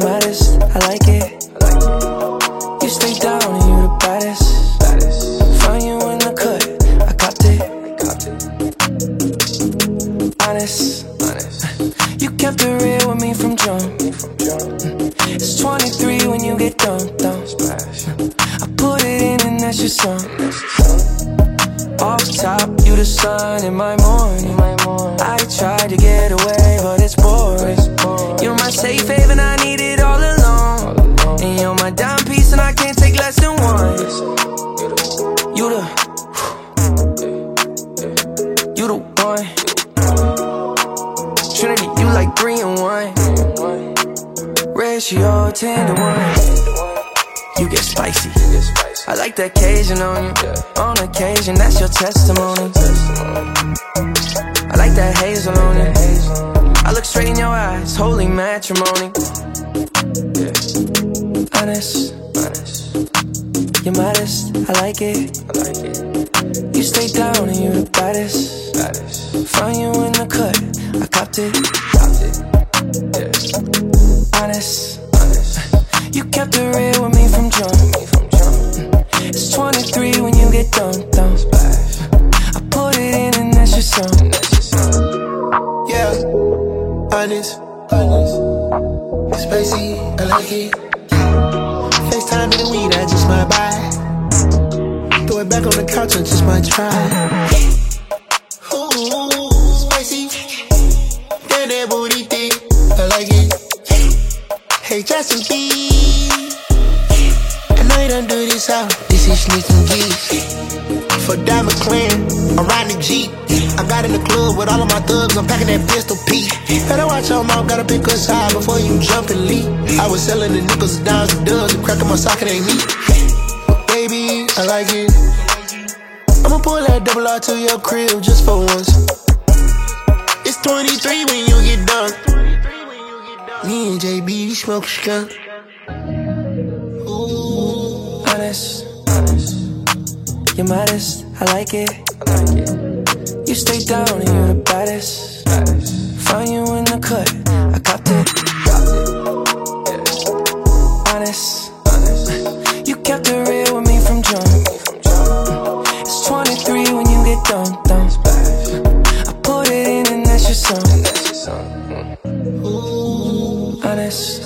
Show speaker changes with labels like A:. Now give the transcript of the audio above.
A: modest, I like it. You stay down and you the baddest. Find you in the cut, I copped it. Honest, you kept it real with me from jump. It's 23 when you get dumped. I put it in and that's your song. Off top, you the sun in my morning. I tried to get away, but it's boring. You're my safe haven, I need it all alone. And you're my dime piece, and I can't take less than one. You the one. Trinity, you like 3 and 1. Ratio 10 to 1. You get spicy. I like the occasion on you. On occasion, that's your testimony. I like that hazel on you. I look straight in your eyes, holy matrimony. Honest, you're modest, I like it. You stay down and you're the baddest. Find you in the cut, I copped it. Honest, you kept it real with me from jump. It's 23 when you get dumped. I put it in and that's your song.
B: Yeah, honest, spicy, I like it. FaceTime in the weed, I just might buy. Throw it back on the couch, I just might try. Ooh, spicy, get that booty thick, I like it. Hey, Justin B, I know you don't do this out. This is sneak and geeks. For Diamond Clan, I'm riding the Jeep. I got in the club with all of my thugs, I'm packing that pistol P. Better watch your mouth, gotta pick a side before you jump and leap. I was selling the nickels, dimes, and dubs, and cracking my socket ain't me. But baby, I like it. I'ma pull that double R to your crib just for once. It's 23 when you get done. Me and JB smoke skunk. Ooh.
A: Honest, you're modest, I like it. You stay down and you're the baddest. Find you in the cut, I copped it. Honest, you kept it real with me from jump. It's 23 when you get dumped. I put it in and that's your song. Honest,